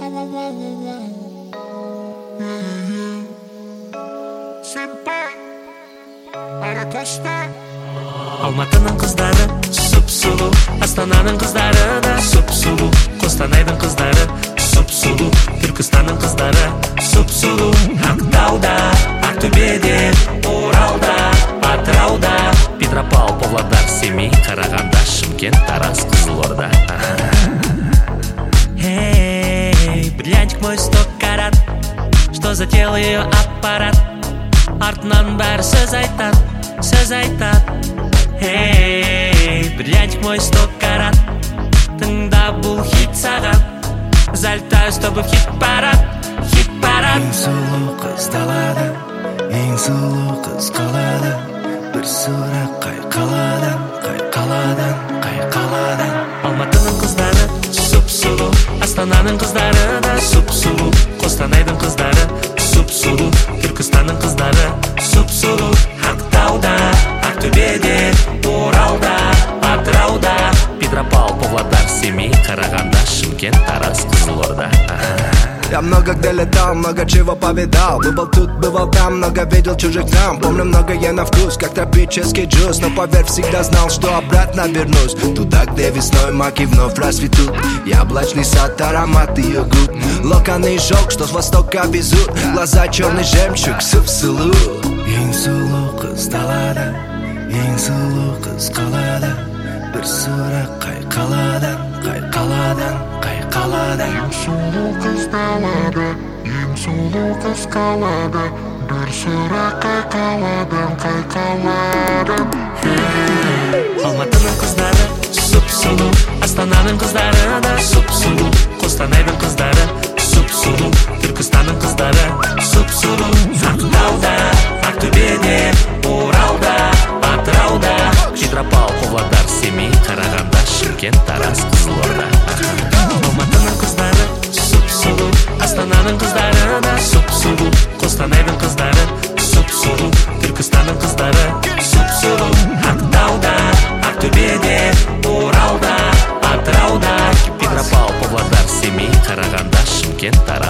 Алматының қыздары сұп-сұлу, Астананың қыздары да сұп-сұлу, Қостанайдың қыздары сұп-сұлу, Түркістанның қыздары сұп-сұлу. Ақтауда, Ақтөбеде, Оралда, Атырауда, Петропавл, Павлодар, Семей, Қарағанда, Шымкент, Тараз, Қызылорда. Эй, бриллиантик мой 100 карат, что затеял ее аппарат, артынан бәрі сөз айтат, сөз айтат. Эй, бриллиантик мой 100 карат, тыңда бұл хит саған, залетаю с тобой в хит-парад, хит-парад. Ең сұлу қыз далада, ең сұлу қыз қалада, бір сұрақ қай қаладан, қай қаладан, қай қаладан. Алматының қыздары сұп-сұлу, Астананың қыздары да сұп-сұлу, Қостанайдың қыздары сұп-сұлу, Түркістанның қыздары сұп-сұлу. Ақтауда, Ақтөбеде, Оралда, Атырауда, Петропавл, Павлодар, Семей, Қарағанда, Шымкент, Тараз, Қызылорда. Я много где летал, много чего повидал. Бывал тут, бывал там, много видел чужих там. Помню многое на вкус, как тропический джус. Но поверь, всегда знал, что обратно вернусь туда, где весной маки вновь расцветут. Яблочный сад, аромат ее губ, локоны и шелк, что с востока везут. Глаза черный жемчуг, сұп-сұлу. Ең сұлу қыз далада, ең сұлу қыз қалада, бір сұрақ қай қаладан, қай қаладан, қай қаладан. Ең сұлу қыз далада, ең сұлу қыз қалада, бір сұрақ қай қаладан, қай қаладан. Алматының қыздары сұп-сұлу, Астананың қыздары да сұп-сұлу, Қостанайдың қыздары сұп-сұлу, Түркістанның қыздары сұп-сұлу. Ақтауда, Ақтөбеде, Оралда, Атырауда, Петропавл, Павлодар, Семей, Қарағанда, Шымкент, Тараз, Қызылорда. Алматының қыздары сұп-сұлу, Астананың қыздары да сұп-сұлу, Қостанайдың қыздары сұп-сұлу, Түркістанның қыздары сұп-сұлу. Ақтауда, Ақтөбеде, Оралда, Атырауда, Петропавл, Павлодар, Семей, Қарағанда, Шымкент, Тараз.